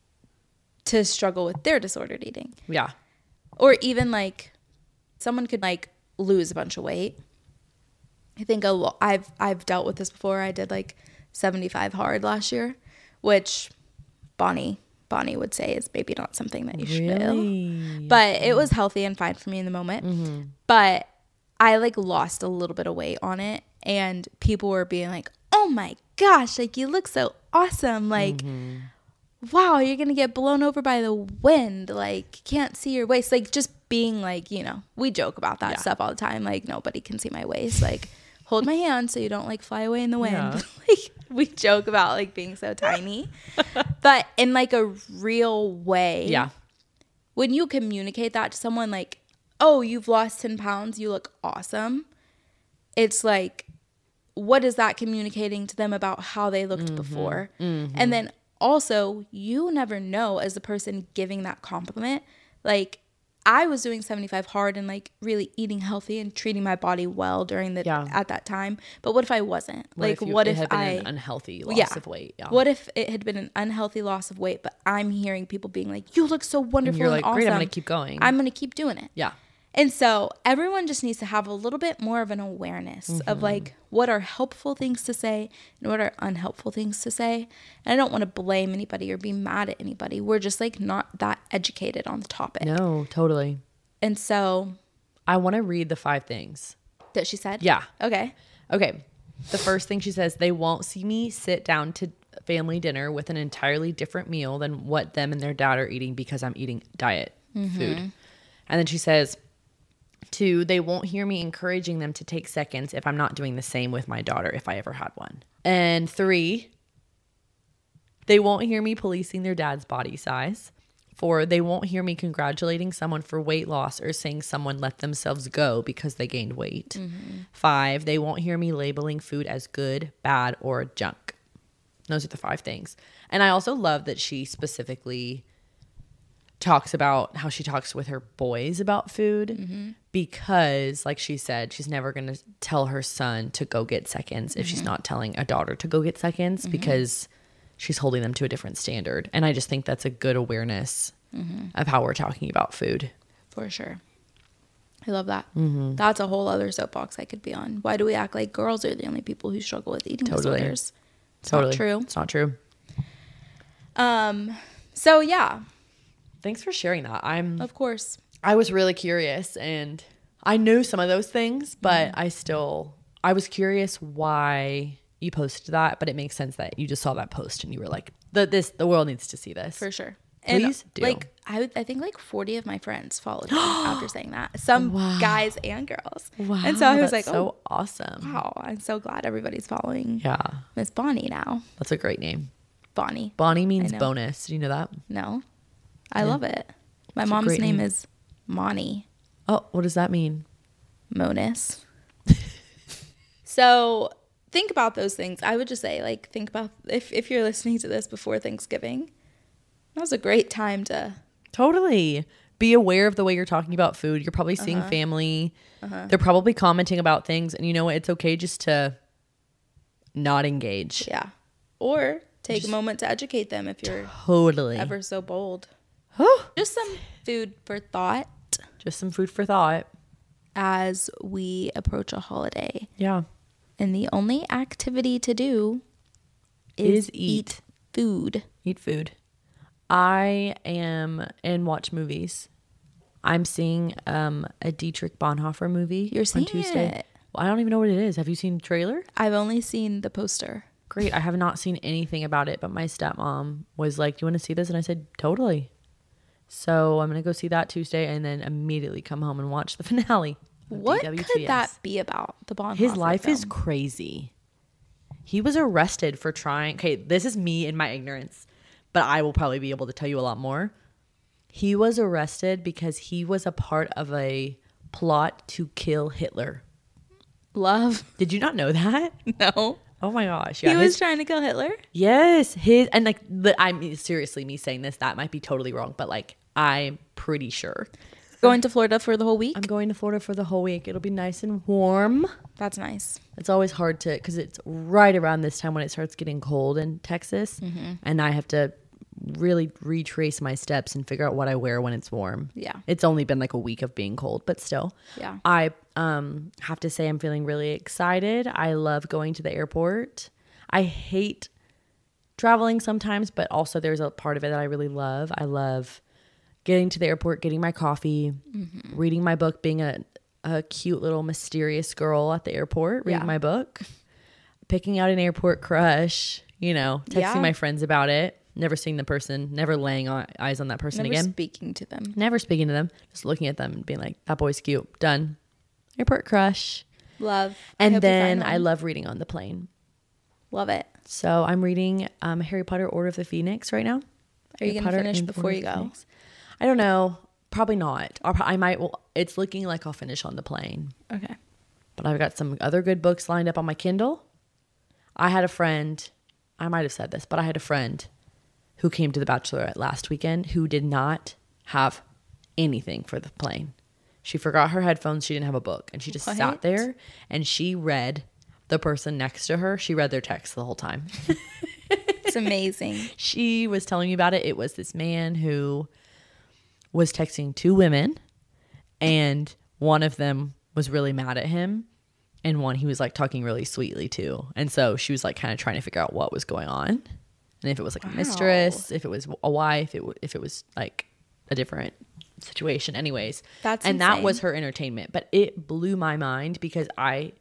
to struggle with their disordered eating. Yeah. Or even like someone could like lose a bunch of weight. I think I've dealt with this before. I did like 75 hard last year, which Bonnie would say is maybe not something that you should do. But it was healthy and fine for me in the moment. But I like lost a little bit of weight on it, and people were being like, oh my gosh, like you look so awesome. Like, wow, you're going to get blown over by the wind. Like, can't see your waist. Like, just being like, you know, we joke about that stuff all the time. Like, nobody can see my waist. Like, hold my hand so you don't like fly away in the wind. Yeah. Like, we joke about like being so tiny. But in like a real way. Yeah. When you communicate that to someone like, oh, you've lost 10 pounds, you look awesome. It's like, what is that communicating to them about how they looked before? And then also, you never know, as the person giving that compliment, like I was doing 75 hard and like really eating healthy and treating my body well during at that time. But what if I wasn't? What if it had been an unhealthy loss of weight? Yeah. What if it had been an unhealthy loss of weight, but I'm hearing people being like, you look so wonderful and, you're like, awesome. great, I'm going to keep going. I'm going to keep doing it. Yeah. And so everyone just needs to have a little bit more of an awareness of like what are helpful things to say and what are unhelpful things to say. And I don't want to blame anybody or be mad at anybody. We're just like not that educated on the topic. No, totally. And so I want to read the 5 things that she said. Yeah. Okay. The first thing she says, they won't see me sit down to family dinner with an entirely different meal than what them and their dad are eating because I'm eating diet food. And then she says, 2, they won't hear me encouraging them to take seconds if I'm not doing the same with my daughter if I ever had one. And 3, they won't hear me policing their dad's body size. 4, they won't hear me congratulating someone for weight loss or saying someone let themselves go because they gained weight. 5, they won't hear me labeling food as good, bad, or junk. those are the 5 things. And I also love that she specifically talks about how she talks with her boys about food because, like she said, she's never going to tell her son to go get seconds if she's not telling a daughter to go get seconds because she's holding them to a different standard. And I just think that's a good awareness of how we're talking about food. For sure. I love that. That's a whole other soapbox I could be on. Why do we act like girls are the only people who struggle with eating disorders? It's not true. It's not true. So yeah. Thanks for sharing that. Of course. I was really curious, and I knew some of those things, but I was curious why you posted that, but it makes sense that you just saw that post and you were like, the world needs to see this. For sure. Please and do. Like I think like 40 of my friends followed me after saying that. Some guys and girls. Wow. And so I was like, so awesome. Wow, I'm so glad everybody's following Yeah. Miss Bonnie now. That's a great name. Bonnie. Bonnie means bonus. Do you know that? No. I love it. My mom's name is Moni. Oh, what does that mean? Monis. So think about those things. I would just say, like, think about if you're listening to this before Thanksgiving, that was a great time to totally be aware of the way you're talking about food. You're probably seeing family. They're probably commenting about things, and you know what? It's okay just to not engage. Yeah. Or take a moment to educate them if you're totally ever so bold. Just some food for thought. Just some food for thought as we approach a holiday. Yeah. And the only activity to do is eat food. Eat food. I am and watch movies. I'm seeing a Dietrich Bonhoeffer movie. You're seeing on Tuesday. it? Well, I don't even know what it is. Have you seen the trailer? I've only seen the poster. Great. I have not seen anything about it, but my stepmom was like, "Do you want to see this?" And I said, "Totally." So I'm going to go see that Tuesday and then immediately come home and watch the finale. What could that be about? The Bonhoeffer His life film? is crazy. He was arrested for trying. Okay, this is me in my ignorance, but I will probably be able to tell you a lot more. He was arrested because he was a part of a plot to kill Hitler. Love. Did you not know that? No. Oh my gosh. Yeah, he was trying to kill Hitler? Yes. And like, I'm seriously, me saying this, that might be totally wrong, but like, I'm pretty sure. Going to Florida for the whole week? I'm going to Florida for the whole week. It'll be nice and warm. That's nice. It's always hard to, because it's right around this time when it starts getting cold in Texas. And I have to really retrace my steps and figure out what I wear when it's warm. Yeah. It's only been like a week of being cold, but still. Yeah. I have to say I'm feeling really excited. I love going to the airport. I hate traveling sometimes, but also there's a part of it that I really love. I love getting to the airport, getting my coffee, reading my book, being a cute little mysterious girl at the airport, reading my book, picking out an airport crush, you know, texting my friends about it, never seeing the person, never laying eyes on that person again. Never speaking to them. Never speaking to them, just looking at them and being like, that boy's cute, done. Airport crush. Love. And then I love reading on the plane. Love it. So I'm reading Harry Potter Order of the Phoenix right now. Are you going to finish before you go? I don't know. Probably not. I might. Well, it's looking like I'll finish on the plane. Okay. But I've got some other good books lined up on my Kindle. I had a friend. I might have said this, but I had a friend who came to the Bachelorette last weekend who did not have anything for the plane. She forgot her headphones. She didn't have a book. And she just sat there and she read the person next to her. She read their text the whole time. It's amazing. She was telling me about it. It was this man who was texting 2 women, and one of them was really mad at him, and one he was like talking really sweetly to. And so she was like kind of trying to figure out what was going on, and if it was like a mistress, if it was a wife, if it was like a different situation. Anyways, that's and insane. that was her entertainment. But it blew my mind because I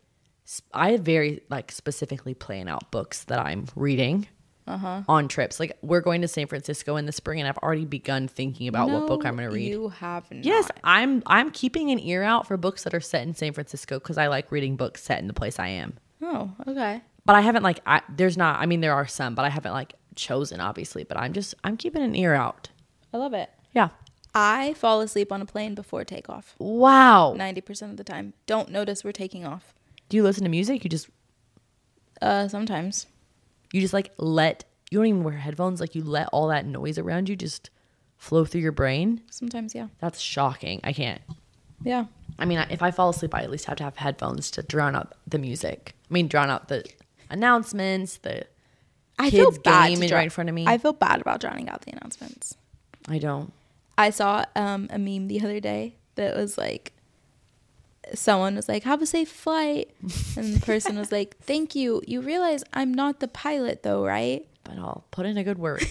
very like specifically plan out books that I'm reading. On trips. Like we're going to San Francisco in the spring and I've already begun thinking about what book I'm going to read. You have not. Yes, I'm keeping an ear out for books that are set in San Francisco because I like reading books set in the place I am. Oh, okay. But I haven't like there are some, but I haven't like chosen obviously, but I'm keeping an ear out. I love it. Yeah. I fall asleep on a plane before takeoff. Wow. 90% of the time. Don't notice we're taking off. Do you listen to music? You just Sometimes. You just like you don't even wear headphones. Like you let all that noise around you just flow through your brain. Sometimes, yeah. That's shocking. I can't. Yeah. I mean, if I fall asleep, I at least have to have headphones to drown out the music. I mean, drown out the announcements, the kids game right in front of me. I feel bad about drowning out the announcements. I don't. I saw a meme the other day that was like, someone was like, have a safe flight. And the person was like, thank you. You realize I'm not the pilot though, right? But I'll put in a good word.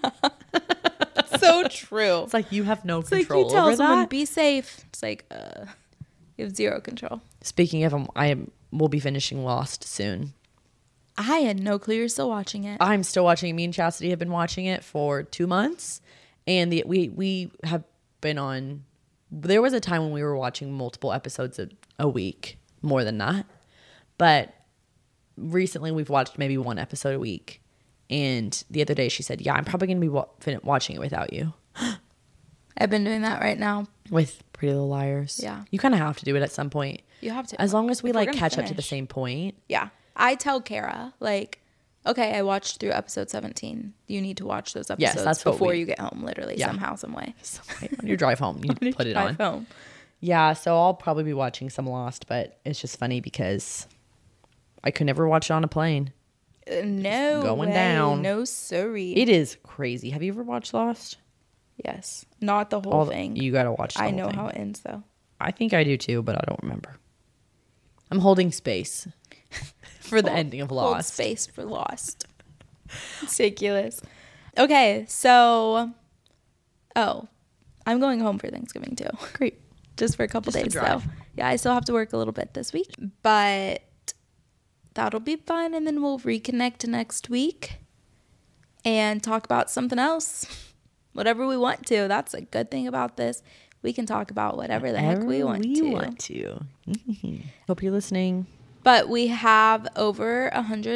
So true. It's like you have no It's control like you tell over someone, that. be safe. It's like, you have zero control. Speaking of, we'll be finishing Lost soon. I had no clue you're still watching it. I'm still watching it. Me and Chastity have been watching it for 2 months. And we have been on... There was a time when we were watching multiple episodes a week, more than that. But recently we've watched maybe 1 episode a week. And the other day she said, yeah, I'm probably going to be watching it without you. I've been doing that right now. With Pretty Little Liars. Yeah. You kind of have to do it at some point. You have to. As long as we If we're like gonna catch up to the finish. same point. Yeah. I tell Kara, like, okay, I watched through episode 17. You need to watch those episodes that's what before you get home, literally, Yeah. somehow, some way. On your drive home, you put it on. Home. Yeah, so I'll probably be watching some Lost, but it's just funny because I could never watch it on a plane. No going way. down. No, sorry. It is crazy. Have you ever watched Lost? Yes. Not the whole thing. You got to watch the I whole know thing. how it ends, though. I think I do too, but I don't remember. I'm holding space for the ending of Hold Lost. space for Lost. Ridiculous. Okay, so... Oh, I'm going home for Thanksgiving, too. Great. Just for a couple Just a days, though. drive. Yeah, I still have to work a little bit this week. But that'll be fun, and then we'll reconnect next week and talk about something else. Whatever we want to. That's a good thing about this. We can talk about whatever the heck we want to. Hope you're listening. But we have over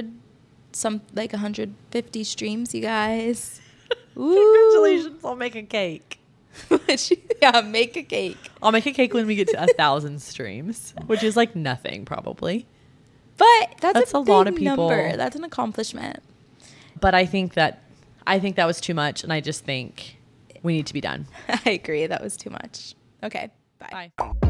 150 streams, you guys. Congratulations. I'll make a cake. Yeah, make a cake. I'll make a cake when we get to 1,000 streams, which is like nothing probably. But that's a a lot of big people. number. That's an accomplishment. But I think that was too much, and I just think we need to be done. I agree. That was too much. Okay, bye. Bye.